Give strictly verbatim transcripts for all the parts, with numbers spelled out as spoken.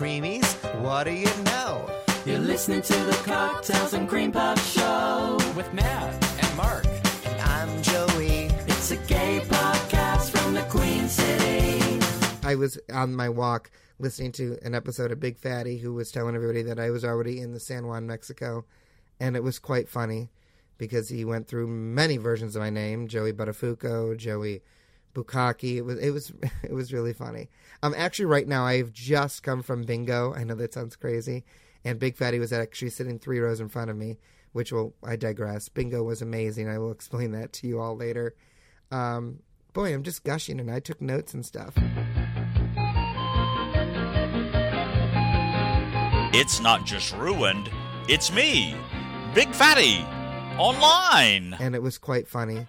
creamies. What do you know? You're listening to the Cocktails and Cream Puff Show with Matt and Mark. And I'm Joey. It's a gay podcast from the Queen City. I was on my walk listening to an episode of Big Fatty who was telling everybody that I was already in the San Juan, Mexico. And it was quite funny because he went through many versions of my name, Joey Buttafuoco, Joey Bukkake. It was it was it was really funny. Um, actually, right now I've just come from bingo. I know that sounds crazy, and Big Fatty was actually sitting three rows in front of me. Which will I digress. Bingo was amazing. I will explain that to you all later. Um, boy, I'm just gushing, and I took notes and stuff. It's not just ruined. It's me, Big Fatty, online. And it was quite funny.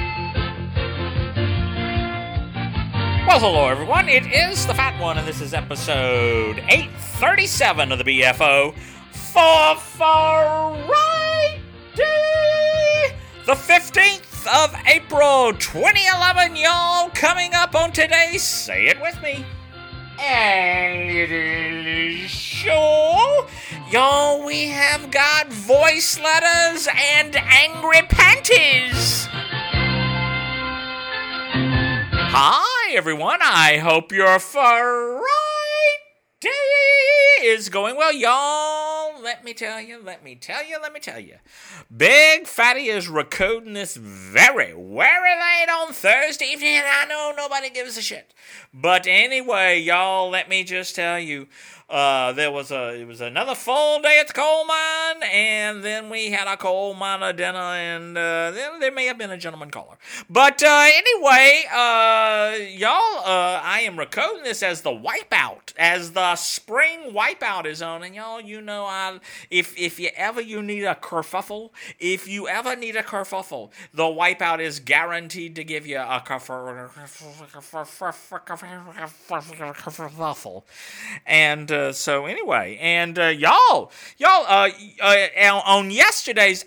Well, hello, everyone. It is the Fat One, and this is episode eight thirty-seven of the B F O for Friday, the fifteenth of April, twenty eleven, y'all. Coming up on today's Say It With Me and show, y'all, we have got voice letters and angry panties. Hi, everyone. I hope your Friday is going well, y'all. Let me tell you, let me tell you, let me tell you. Big Fatty is recording this very, very late on Thursday evening, and I know nobody gives a shit. But anyway, y'all, let me just tell you, uh, there was a, it was another full day at the coal mine, and then we had a coal miner dinner, and uh, there, there may have been a gentleman caller. But uh, anyway, uh, y'all, uh, I am recording this as the wipeout, as the spring wipeout is on, and y'all, you know, I, if if you ever you need a kerfuffle, if you ever need a kerfuffle, the wipeout is guaranteed to give you a kerfuffle. And uh, so anyway, and uh, y'all, y'all, uh, uh, on yesterday's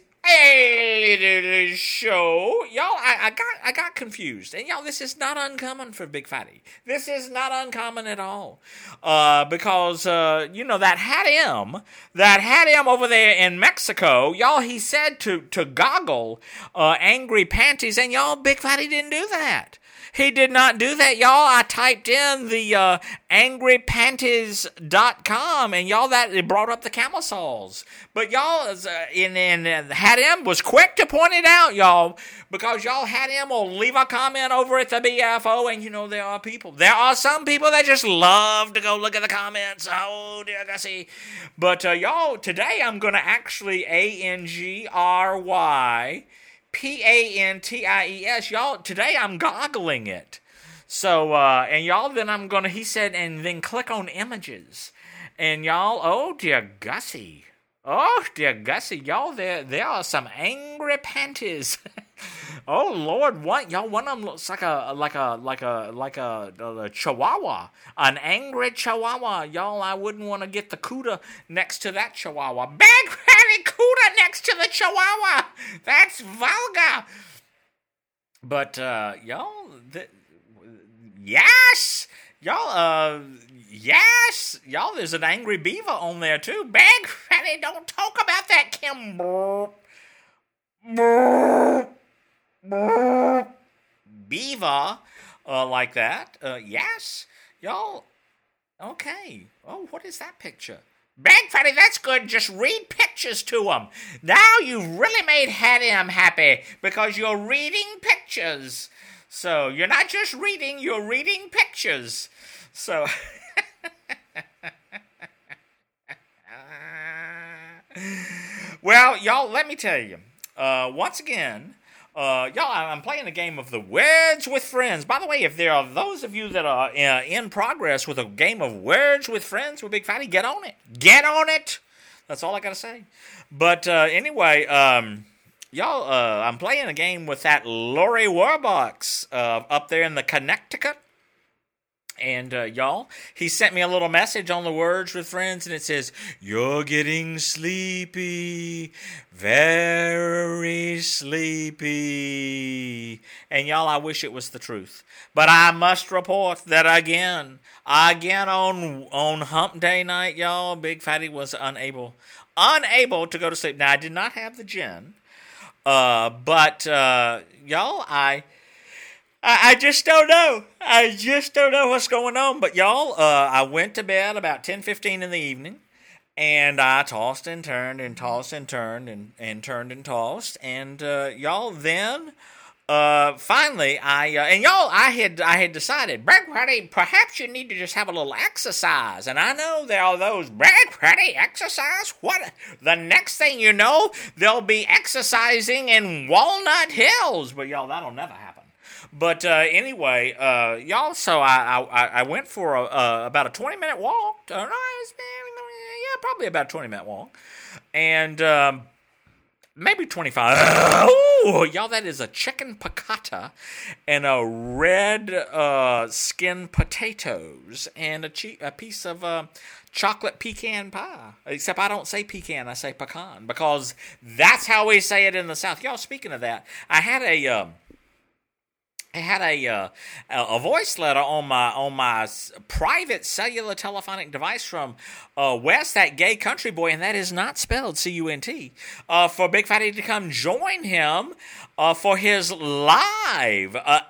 show, y'all, I, I got I got confused, and y'all, this is not uncommon for Big Fatty. This is not uncommon at all, uh, because uh, you know that had him, that had him over there in Mexico, y'all. He said to to goggle uh, angry panties, and y'all, Big Fatty didn't do that. He did not do that, y'all. I typed in the uh, angry panties dot com, and y'all, that it brought up the camisoles. But y'all, uh, and, and uh, had him was quick to point it out, y'all, because y'all had him will leave a comment over at the B F O, and you know there are people, there are some people that just love to go look at the comments. Oh dear Gussie. But uh, y'all, today I'm going to actually A N G R Y P A N T I E S, y'all, today I'm goggling it. So, uh, and y'all, then I'm gonna, he said, and then click on images. And y'all, oh dear Gussie. Oh dear Gussie, y'all, there, there are some angry panties. Oh Lord, what, y'all, one of them looks like a, like a, like a, like a, a chihuahua. An angry chihuahua. Y'all, I wouldn't want to get the CUDA next to that chihuahua. Big fatty CUDA next to the chihuahua. That's vulgar. But, uh, y'all, the, yes, y'all, uh, yes, y'all, there's an angry beaver on there too. Big fatty, don't talk about that, Kim. Brr. Brr. Beaver, uh, like that. Uh, yes, y'all. Okay. Oh, what is that picture? Big Fatty, that's good. Just read pictures to him. Now you've really made Hattie happy because you're reading pictures. So you're not just reading, you're reading pictures. So. Well, y'all, let me tell you. Uh, once again, uh, y'all, I'm playing a game of the Words with Friends. By the way, if there are those of you that are uh, in progress with a game of Words with Friends with Big Fatty, get on it. Get on it. That's all I gotta say. But uh, anyway, um, y'all, uh, I'm playing a game with that Lori Warbucks uh, up there in the Connecticut. And, uh, y'all, he sent me a little message on the Words with Friends, and it says, "You're getting sleepy, very sleepy." And, y'all, I wish it was the truth. But I must report that again, again on on hump day night, y'all, Big Fatty was unable, unable to go to sleep. Now, I did not have the gin, uh, but, uh, y'all, I... I, I just don't know. I just don't know what's going on. But, y'all, uh, I went to bed about ten fifteen in the evening, and I tossed and turned and tossed and turned and, and turned and tossed. And, uh, y'all, then, uh, finally, I, uh, and y'all, I had I had decided, Brad Patty, perhaps you need to just have a little exercise. And I know there are those, Brad Patty, exercise? What? The next thing you know, they'll be exercising in Walnut Hills. But, y'all, that'll never happen. But uh, anyway, uh, y'all, so I, I I went for a, uh, about a twenty-minute walk. Uh, no, yeah, probably about a twenty-minute walk. And um, maybe twenty-five. Oh, y'all, that is a chicken piccata and a red uh, skin potatoes and a, che- a piece of uh, chocolate pecan pie. Except I don't say pecan, I say pecan. Because that's how we say it in the South. Y'all, speaking of that, I had a... Uh, I had a uh, a voice letter on my on my private cellular telephonic device from uh, Wes, that gay country boy, and that is not spelled C U N T, uh, for Big Fatty to come join him uh, for his live uh,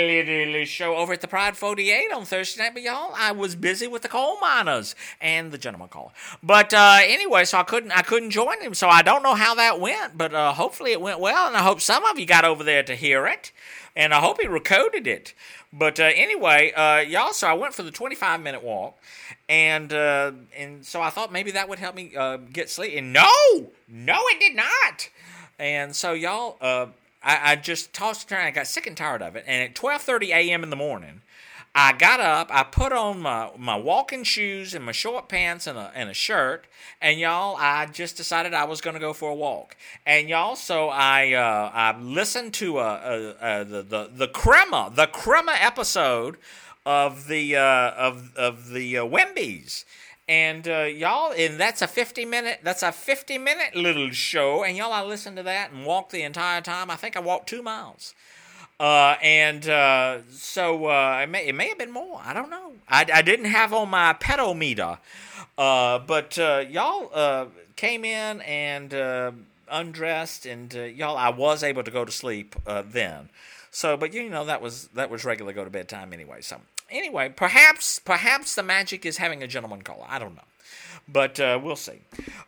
show over at the Pride forty-eight on Thursday night. But y'all, I was busy with the coal miners and the gentleman caller. But uh, anyway, so I couldn't I couldn't join him. So I don't know how that went, but uh, hopefully it went well, and I hope some of you got over there to hear it. And I hope he recorded it. But uh, anyway, uh, y'all, so I went for the twenty-five minute walk. And uh, and so I thought maybe that would help me uh, get sleep. And no! No, it did not! And so, y'all, uh, I, I just tossed and turned. I got sick and tired of it. And at twelve thirty a.m. in the morning, I got up, I put on my, my walking shoes and my short pants and a, and a shirt, and y'all, I just decided I was going to go for a walk. And y'all, so I uh, I listened to uh, uh, uh, the the the crema the crema episode of the uh, of of the uh, Wimbies. And uh, y'all, and that's a fifty minute that's a fifty minute little show. And y'all, I listened to that and walked the entire time. I think I walked two miles. Uh, and uh, so uh, it, may, it may have been more. I don't know. I, I didn't have on my pedometer. Uh, but uh, y'all uh, came in and uh, undressed, and uh, y'all, I was able to go to sleep uh, then. So, but you know, that was that was regular go to bed time anyway. So anyway, perhaps perhaps the magic is having a gentleman caller. I don't know, but uh, we'll see.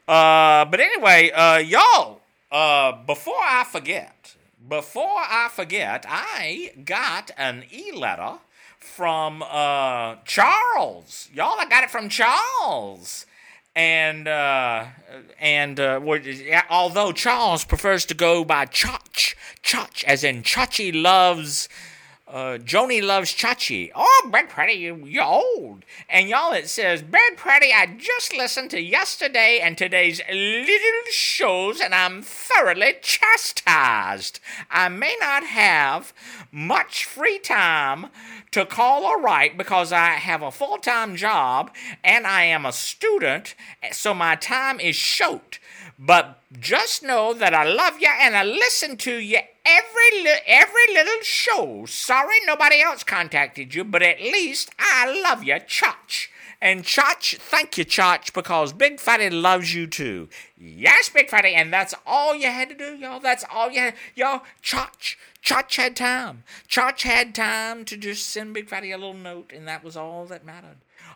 Uh, but anyway, uh, y'all, uh, before I forget. Before I forget, I got an e-letter from uh, Charles. Y'all, I got it from Charles. And uh, and uh, although Charles prefers to go by Chach, Chach, as in Chachi loves... Uh, Joni loves Chachi. Oh, Brad Patty, you, you're old. And y'all, it says, Brad Patty, I just listened to yesterday and today's little shows, and I'm thoroughly chastised. I may not have much free time to call or write because I have a full-time job and I am a student, so my time is short. But just know that I love you and I listen to you every li- every little show. Sorry nobody else contacted you, but at least I love you, Chach. And Chach, thank you, Chach, because Big Fatty loves you too. Yes, Big Fatty, and that's all you had to do, y'all. That's all you had. Y'all, Chach, Chach had time. Chach had time to just send Big Fatty a little note, and that was all that mattered.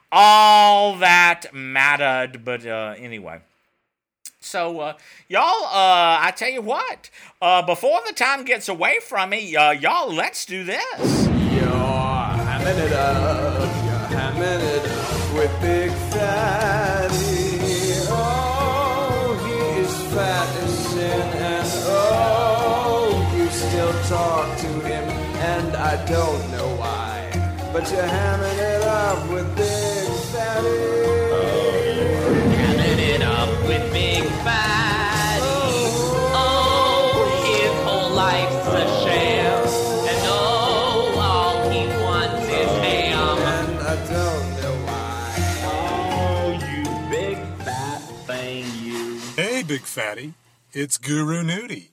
All that mattered, but uh, anyway. So, uh, y'all, uh, I tell you what, uh, before the time gets away from me, uh, y'all, let's do this. You're hamming it up, you're hamming it up with Big Fatty. Oh, he is fat as sin, and oh, you still talk to him, and I don't know why, but you're hamming it up with Big Fatty. With Big Fatty. Oh, his whole life's a sham. And oh, all he wants is ham. And I playing you. Hey, Big Fatty. It's Guru Nudie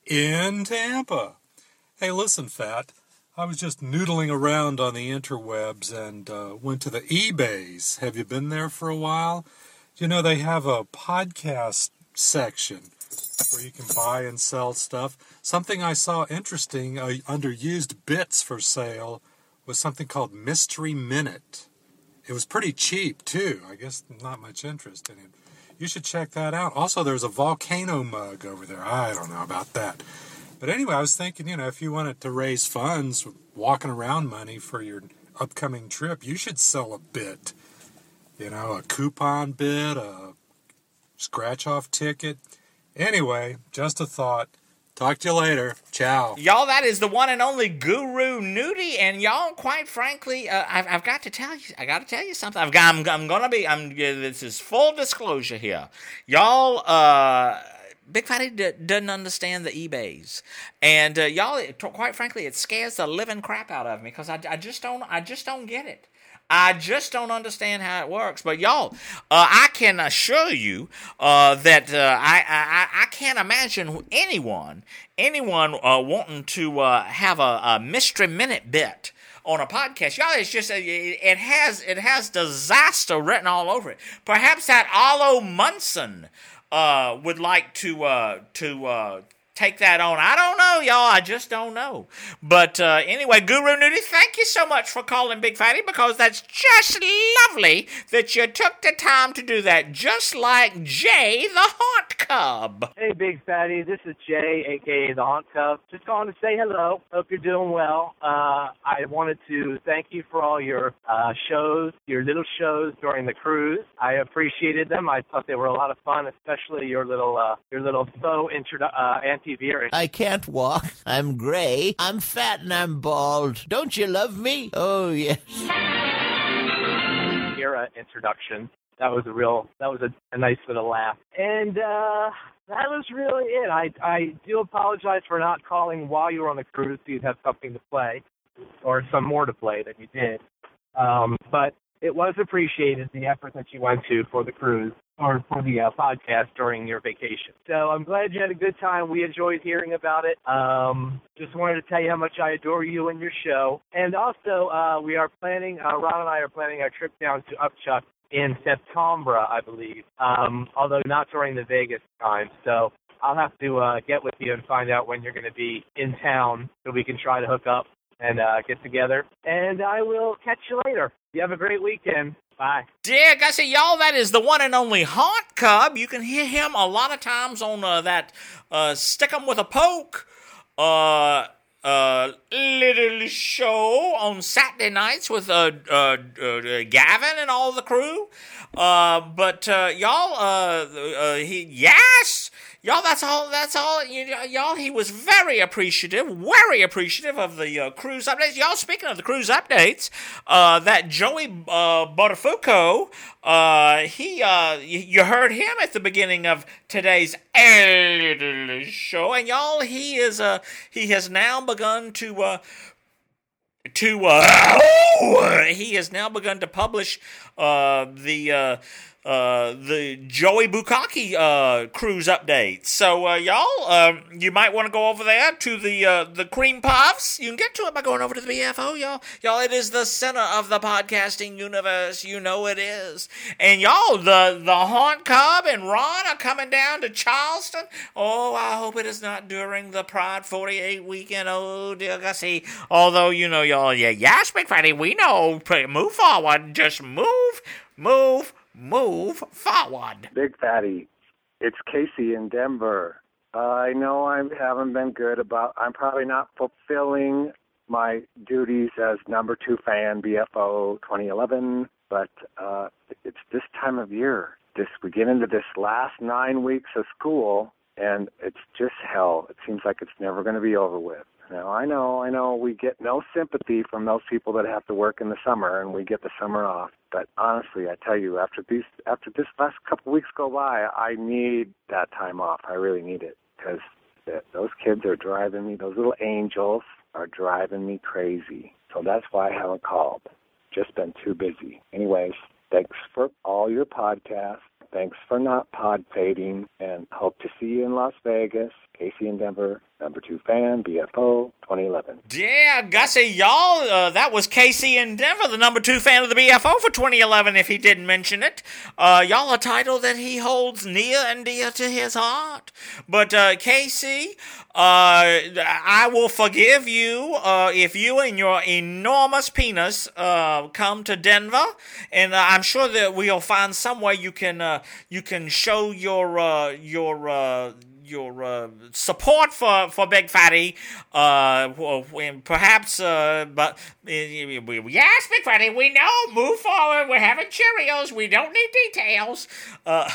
in Tampa. Hey, listen, Fat. I was just noodling around on the interwebs and uh, went to the eBays. Have you been there for a while? You know, they have a podcast section where you can buy and sell stuff. Something I saw interesting uh, under used bits for sale was something called Mystery Minute. It was pretty cheap, too. I guess not much interest in it. You should check that out. Also, there's a volcano mug over there. I don't know about that. But anyway, I was thinking, you know, if you wanted to raise funds, walking around money for your upcoming trip, you should sell a bit. You know, a coupon bit, a scratch-off ticket. Anyway, just a thought. Talk to you later. Ciao. Y'all, that is the one and only Guru Nudie, and y'all, quite frankly, uh, I've, I've got to tell you, I got to tell you something. I've got, I'm, I'm gonna be, I'm. This is full disclosure here, y'all. Uh, Big Fatty d- doesn't understand the eBays, and uh, y'all, it, quite frankly, it scares the living crap out of me because I, I just don't, I just don't get it. I just don't understand how it works. But y'all, uh, I can assure you uh, that uh, I, I I can't imagine anyone anyone uh, wanting to uh, have a, a mystery minute bit on a podcast. Y'all, it's just it has it has disaster written all over it. Perhaps that Arlo Munson uh, would like to uh, to. Uh, Take that on. I don't know, y'all. I just don't know. But uh, anyway, Guru Nudie, thank you so much for calling Big Fatty because that's just lovely that you took the time to do that, just like Jay the Haunt Cub. Hey, Big Fatty. This is Jay, a k a the Haunt Cub. Just calling to say hello. Hope you're doing well. Uh, I wanted to thank you for all your uh, shows, your little shows during the cruise. I appreciated them. I thought they were a lot of fun, especially your little uh, your little faux introdu- uh, anti-veering. I can't walk. I'm gray. I'm fat and I'm bald. Don't you love me? Oh, yes. Era introduction. That was a real, that was a, a nice little laugh. And uh, that was really it. I, I do apologize for not calling while you were on the cruise so you'd have something to play, or some more to play than you did. Um, but it was appreciated, the effort that you went to for the cruise, or for the uh, podcast during your vacation. So I'm glad you had a good time. We enjoyed hearing about it. Um, just wanted to tell you how much I adore you and your show. And also, uh, we are planning, uh, Ron and I are planning our trip down to Upchuck in September, I believe, um, although not during the Vegas time. So I'll have to uh, get with you and find out when you're going to be in town so we can try to hook up and uh, get together. And I will catch you later. You have a great weekend. Bye. Yeah, guys, y'all, that is the one and only Haunt Cub. You can hear him a lot of times on uh, that uh, Stick 'em with a Poke uh, uh, little show on Saturday nights with uh, uh, uh, Gavin and all the crew. Uh, but uh, y'all, uh, uh, he yes. Y'all, that's all, that's all, you, y'all, he was very appreciative, very appreciative of the uh, cruise updates. Y'all, speaking of the cruise updates, uh, that Joey uh, Botafuco, uh, he, uh, you, you heard him at the beginning of today's show, and y'all, he is, uh, he has now begun to, uh, to, uh, he has now begun to publish, uh, the, uh, Uh, the Joey Bukaki uh, cruise updates. So, uh, y'all, uh, you might want to go over there to the uh, the Cream Puffs. You can get to it by going over to the B F O, y'all. Y'all, it is the center of the podcasting universe. You know it is. And, y'all, the, the Haunt Cub and Ron are coming down to Charleston. Oh, I hope it is not during the Pride forty-eight weekend. Oh, dear Gussie. Although, you know, y'all, yeah, yes, Big Fatty, we know. Move forward. Just move, move, Move forward. Big Fatty, it's Casey in Denver. Uh, I know I haven't been good about, I'm probably not fulfilling my duties as number two fan, B F O twenty eleven, but uh, it's this time of year. This, we get into this last nine weeks of school, and it's just hell. It seems like it's never going to be over with. Now, I know, I know we get no sympathy from those people that have to work in the summer, and we get the summer off. But honestly, I tell you, after these, after this last couple weeks go by, I need that time off. I really need it because those kids are driving me, those little angels are driving me crazy. So that's why I haven't called. Just been too busy. Anyways, thanks for all your podcasts. Thanks for not pod fading, and hope to see you in Las Vegas. Casey in Denver, number two fan, B F O, twenty eleven. Yeah, Gussie, y'all, uh, that was Casey in Denver, the number two fan of the B F O for twenty eleven, if he didn't mention it. Uh, y'all, a title that he holds near and dear to his heart. But, uh, Casey, uh, I will forgive you uh, if you and your enormous penis uh, come to Denver, and uh, I'm sure that we'll find some way you can uh, you can show your uh, your uh, your uh, support for, for Big Fatty, uh, when perhaps, uh, but, uh, yes, Big Fatty, we know, move forward, we're having Cheerios, we don't need details, uh,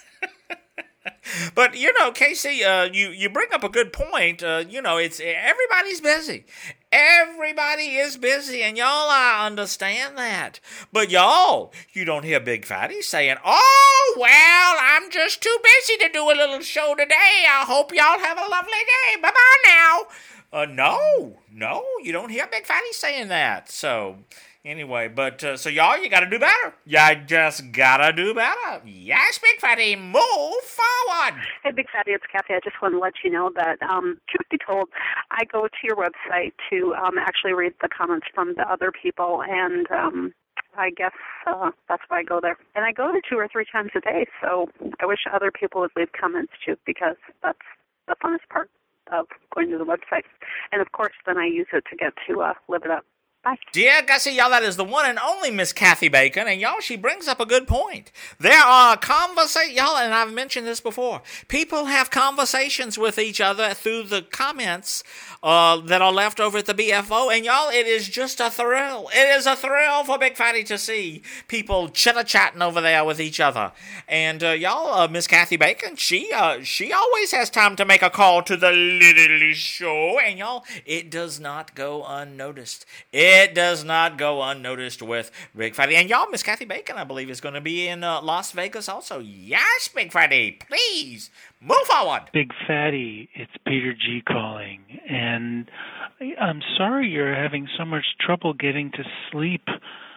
but, you know, Casey, uh, you, you bring up a good point, uh, you know, it's, everybody's busy. Everybody is busy, and y'all, I understand that. But y'all, you don't hear Big Fatty saying, oh, well, I'm just too busy to do a little show today. I hope y'all have a lovely day. Bye-bye now. Uh, no, no, you don't hear Big Fatty saying that. So, anyway, but, uh, so y'all, you gotta do better. You just gotta do better. Yes, Big Fatty, move forward. Hey, Big Fatty, it's Kathy. I just want to let you know that, um, truth be told, I go to your website to um, actually read the comments from the other people, and um, I guess uh, that's why I go there. And I go there two or three times a day, so I wish other people would leave comments too, because that's the funnest part of going to the website. And, of course, then I use it to get to uh, Live It Up. Bye. Dear Gussie, y'all, that is the one and only Miss Kathy Bacon, and y'all, she brings up a good point. There are conversations, y'all, and I've mentioned this before. People have conversations with each other through the comments uh, that are left over at the B F O, and y'all, it is just a thrill. It is a thrill for Big Fatty to see people chitter-chatting over there with each other. And uh, y'all, uh, Miss Kathy Bacon, she uh, she always has time to make a call to the Little Show, and y'all, it does not go unnoticed. It It does not go unnoticed with Big Fatty. And y'all, Miss Kathy Bacon, I believe, is going to be in uh, Las Vegas also. Yes, Big Fatty, please, move forward. Big Fatty, it's Peter G. calling. And I'm sorry you're having so much trouble getting to sleep.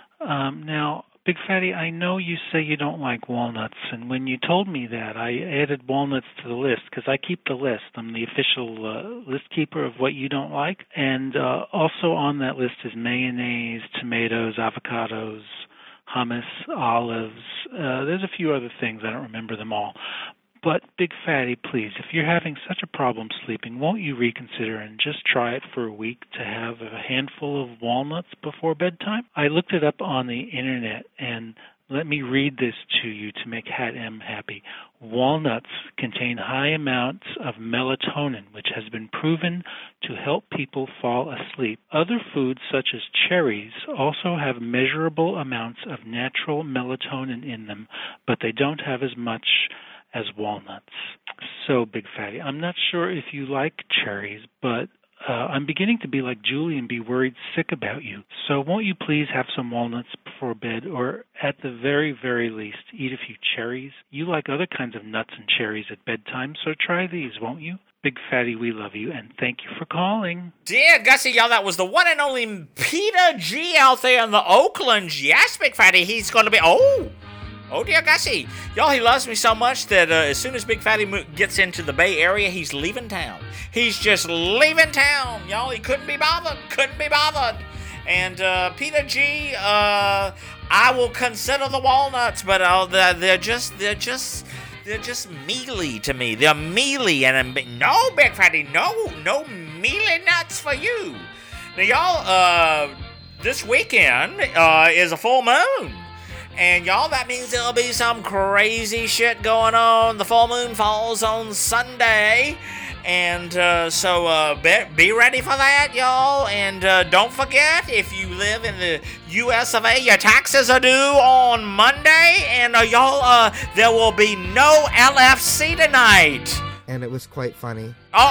Um, now, Big Fatty, I know you say you don't like walnuts, and when you told me that, I added walnuts to the list, because I keep the list. I'm the official uh, list keeper of what you don't like. And uh, also on that list is mayonnaise, tomatoes, avocados, hummus, olives. Uh, there's a few other things. I don't remember them all. But, Big Fatty, please, if you're having such a problem sleeping, won't you reconsider and just try it for a week to have a handful of walnuts before bedtime? I looked it up on the Internet, and let me read this to you to make Hat M happy. Walnuts contain high amounts of melatonin, which has been proven to help people fall asleep. Other foods, such as cherries, also have measurable amounts of natural melatonin in them, but they don't have as much as walnuts. So, Big Fatty, I'm not sure if you like cherries, but uh, I'm beginning to be like Julie and be worried sick about you. So won't you please have some walnuts before bed, or at the very, very least, eat a few cherries? You like other kinds of nuts and cherries at bedtime, so try these, won't you? Big Fatty, we love you, and thank you for calling. Dear Gussie, y'all, that was the one and only Peter G. out there in the Oaklands. Yes, Big Fatty, he's going to be... Oh! Oh, dear Gussie. Y'all, he loves me so much that uh, as soon as Big Fatty mo- gets into the Bay Area, he's leaving town. He's just leaving town. Y'all, he couldn't be bothered. Couldn't be bothered. And uh, Peter G., uh, I will consider the walnuts, but uh, they're, they're just, they're just, they're just mealy to me. They're mealy, and I'm, no, Big Fatty, no, no mealy nuts for you. Now, y'all, uh, this weekend uh, is a full moon. And y'all, that means there'll be some crazy shit going on. The full moon falls on Sunday. And uh, so uh, be, be ready for that, y'all. And uh, don't forget, if you live in the U S of A, your taxes are due on Monday. And uh, y'all, uh, there will be no L F C tonight. And it was quite funny. Oh,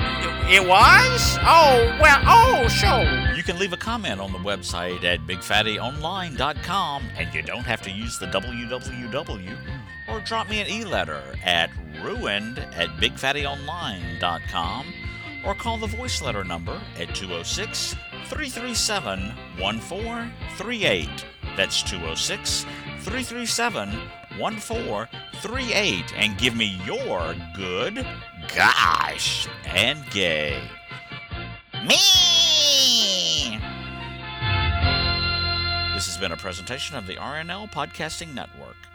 it was? Oh, well, oh, sure. You can leave a comment on the website at big fatty online dot com, and you don't have to use the w w w, or drop me an e-letter at ruined at big fatty online dot com, or call the voice letter number at two oh six, three three seven, one four three eight. That's two oh six, three three seven, one four three eight and give me your good, gosh, and gay. Me! This has been a presentation of the R N L Podcasting Network.